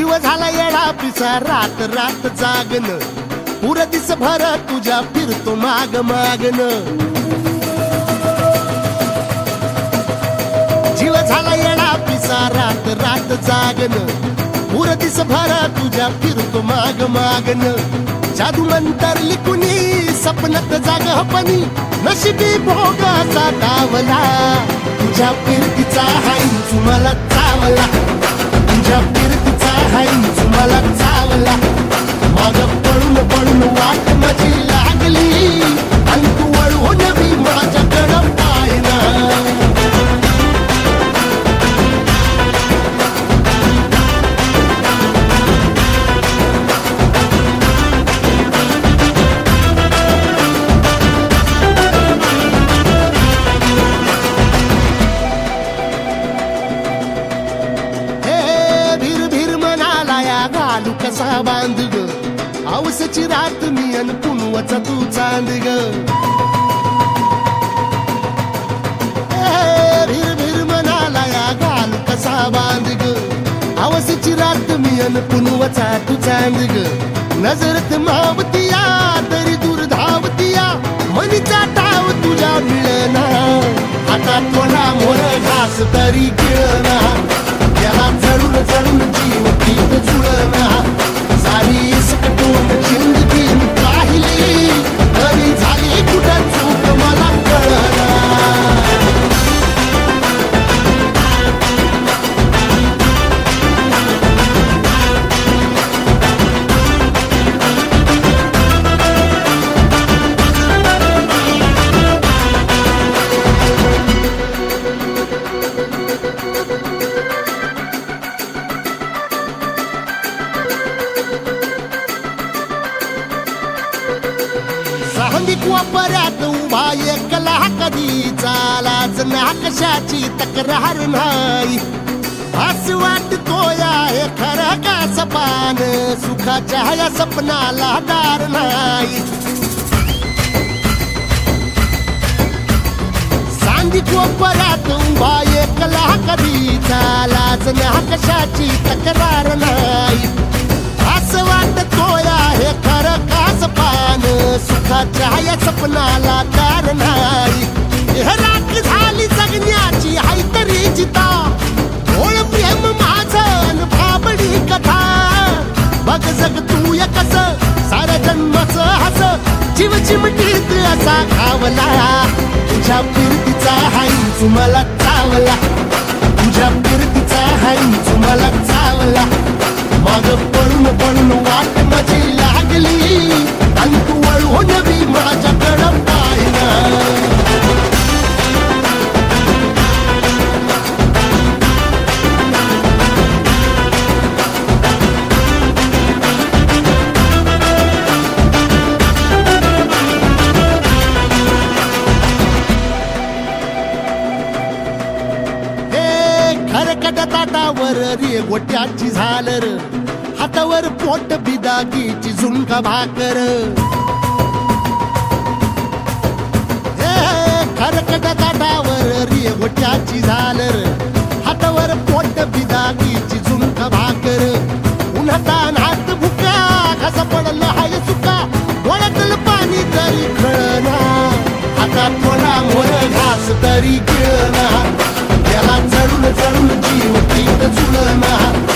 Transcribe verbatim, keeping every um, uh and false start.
जीव झाला येडा पिसा रात रात जागन पुर दिस भर तुझ्या फिरतो माग मागन जीव झाला येडा पिसा रात रात जागन पुर दिस भर तुझ्या फिरतो माग मागन जादू मंतर लिकुनी सपनत जाग हपनी नशिबी भोगाचा डावला तुझ्या फिरतीचा हाईंच मला चावला तुझ्या फिरतीचा हाईंच मला चावला माग पळून पळून वाट माझी लागली आणि तू वळून मी माझ्याकडं पाहिना कसा बांध ग आवसची रात मी अन पुनवाचा तू चांद ग भीर भीर म्हणाला या घाल कसा बांध ग आवसची रात मी अन पुनवाचा तू चांद ग नजरत मावतिया तरी दूर धावतिया मनीचा टाव तुझ्या मिळना आता थोडा मोर घास तरी गिळना त्याला चढून चढून जीव पीत जुळना सारी सकटून जिंदगी पाहिली तरी झाली कुठं चूक मला कळना सांगिक वापऱ्यात उभा एकला कधी चालाच ना कशाची तक्रार नाही असं वाटतो या हे खरं का सपान सुखाच्या या सपनाला दार नाही सांगिक वापऱ्यात उभा एकला कधी चालाच ना कशाची तक्रार नाही असं वाटतो या हे खरं का सपान सुखाच्या या सपनाला दार नाही राख झाली जगण्याची हाय तरी जिता ओळ प्रेम माझं भाबडी कथा बघ जग तू या कस साऱ्या जन्माचं हस जीव चिमटीत असा खावला तुझ्या फिरतीचा हाईंच मला चावला तुझ्या फिरतीचा हाईंच मला चावला माग पळून पळून वाट माझी लागली आणि तू वळून मी माझ्याकडं पाहिना हे खरकट ताटावर रे गोट्याची झालर हातावर पोट बिदागीची झुणका भाकर खरकट ताटावर रेवट्याची झालर हातावर पोट बिदागीची झुणका भाकर उन्हातान हात भुका कसा पडला हाय सुका डोळ्यातलं पाणी तरी खळना हातात थोडा मोर घास तरी गिळना त्याला चढून चढून जीव पीत जुळना